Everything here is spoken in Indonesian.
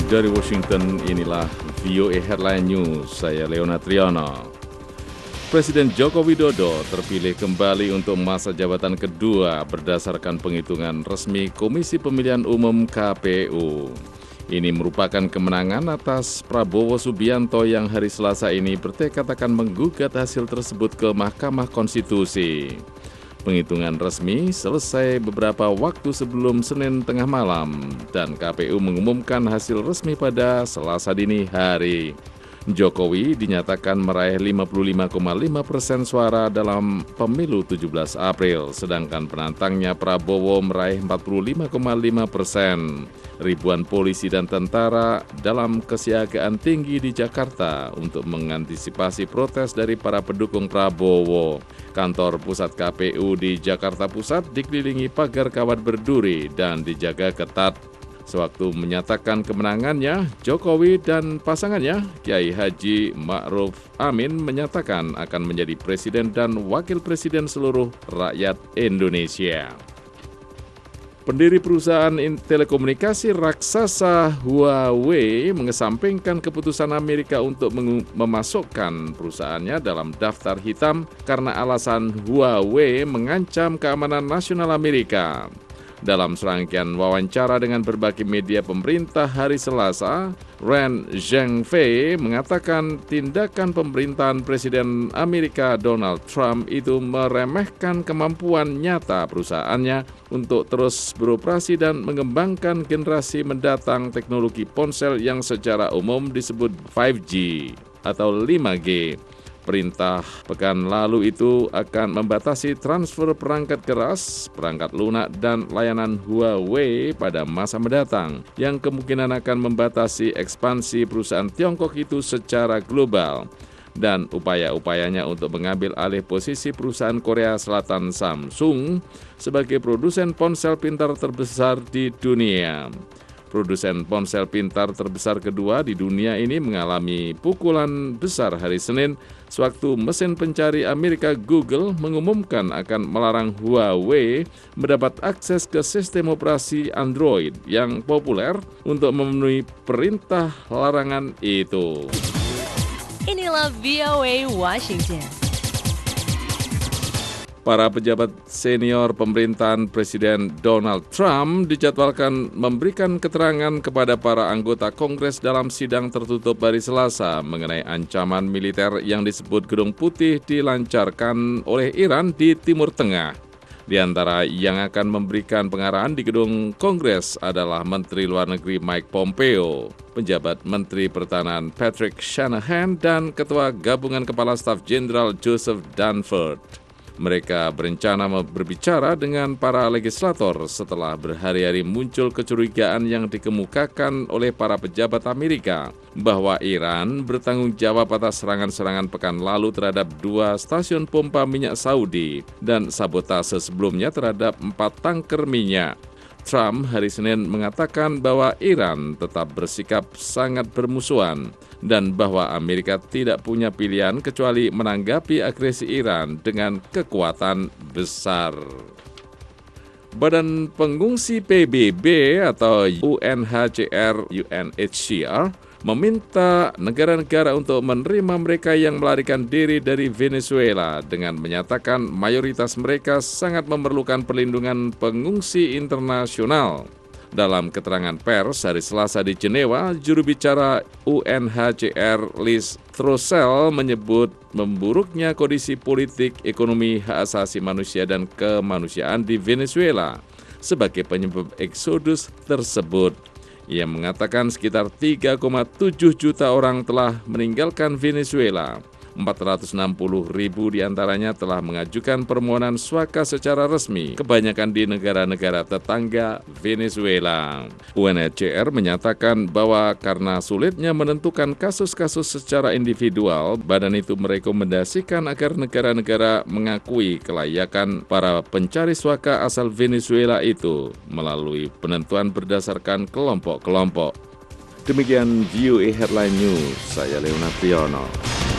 Dari Washington, inilah VOA Headline News, saya Leonard Triono. Presiden Joko Widodo terpilih kembali untuk masa jabatan kedua berdasarkan penghitungan resmi Komisi Pemilihan Umum KPU. Ini merupakan kemenangan atas Prabowo Subianto yang hari Selasa ini bertekad akan menggugat hasil tersebut ke Mahkamah Konstitusi. Penghitungan resmi selesai beberapa waktu sebelum Senin tengah malam dan KPU mengumumkan hasil resmi pada Selasa dini hari. Jokowi dinyatakan meraih 55,5% suara dalam pemilu 17 April, sedangkan penantangnya Prabowo meraih 45,5%. Ribuan polisi dan tentara dalam kesiagaan tinggi di Jakarta untuk mengantisipasi protes dari para pendukung Prabowo. Kantor pusat KPU di Jakarta Pusat dikelilingi pagar kawat berduri dan dijaga ketat. Sewaktu menyatakan kemenangannya, Jokowi dan pasangannya, Kiai Haji Ma'ruf Amin, menyatakan akan menjadi presiden dan wakil presiden seluruh rakyat Indonesia. Pendiri perusahaan telekomunikasi raksasa Huawei mengesampingkan keputusan Amerika untuk memasukkan perusahaannya dalam daftar hitam karena alasan Huawei mengancam keamanan nasional Amerika. Dalam serangkaian wawancara dengan berbagai media pemerintah hari Selasa, Ren Zhengfei mengatakan tindakan pemerintahan Presiden Amerika Donald Trump itu meremehkan kemampuan nyata perusahaannya untuk terus beroperasi dan mengembangkan generasi mendatang teknologi ponsel yang secara umum disebut 5G atau 5G. Perintah pekan lalu itu akan membatasi transfer perangkat keras, perangkat lunak, dan layanan Huawei pada masa mendatang, yang kemungkinan akan membatasi ekspansi perusahaan Tiongkok itu secara global, dan upaya-upayanya untuk mengambil alih posisi perusahaan Korea Selatan Samsung sebagai produsen ponsel pintar terbesar di dunia. Produsen ponsel pintar terbesar kedua di dunia ini mengalami pukulan besar hari Senin sewaktu mesin pencari Amerika Google mengumumkan akan melarang Huawei mendapat akses ke sistem operasi Android yang populer untuk memenuhi perintah larangan itu. Inilah VOA Washington. Para pejabat senior pemerintahan Presiden Donald Trump dijadwalkan memberikan keterangan kepada para anggota Kongres dalam sidang tertutup hari Selasa mengenai ancaman militer yang disebut Gedung Putih dilancarkan oleh Iran di Timur Tengah. Di antara yang akan memberikan pengarahan di gedung Kongres adalah Menteri Luar Negeri Mike Pompeo, penjabat Menteri Pertahanan Patrick Shanahan, dan Ketua Gabungan Kepala Staf Jenderal Joseph Dunford. Mereka berencana berbicara dengan para legislator setelah berhari-hari muncul kecurigaan yang dikemukakan oleh para pejabat Amerika bahwa Iran bertanggung jawab atas serangan-serangan pekan lalu terhadap 2 stasiun pompa minyak Saudi dan sabotase sebelumnya terhadap 4 tangker minyak. Trump hari Senin mengatakan bahwa Iran tetap bersikap sangat bermusuhan dan bahwa Amerika tidak punya pilihan kecuali menanggapi agresi Iran dengan kekuatan besar. Badan Pengungsi PBB atau UNHCR meminta negara-negara untuk menerima mereka yang melarikan diri dari Venezuela dengan menyatakan mayoritas mereka sangat memerlukan perlindungan pengungsi internasional. Dalam keterangan pers hari Selasa di Jenewa, juru bicara UNHCR Liz Throssell menyebut memburuknya kondisi politik, ekonomi, hak asasi manusia, dan kemanusiaan di Venezuela sebagai penyebab eksodus tersebut. Ia mengatakan sekitar 3,7 juta orang telah meninggalkan Venezuela. 460.000 diantaranya telah mengajukan permohonan swaka secara resmi, kebanyakan di negara-negara tetangga Venezuela. UNHCR menyatakan bahwa karena sulitnya menentukan kasus-kasus secara individual, badan itu merekomendasikan agar negara-negara mengakui kelayakan para pencari swaka asal Venezuela itu melalui penentuan berdasarkan kelompok-kelompok. Demikian VOA Headline News, saya Leonard Triono.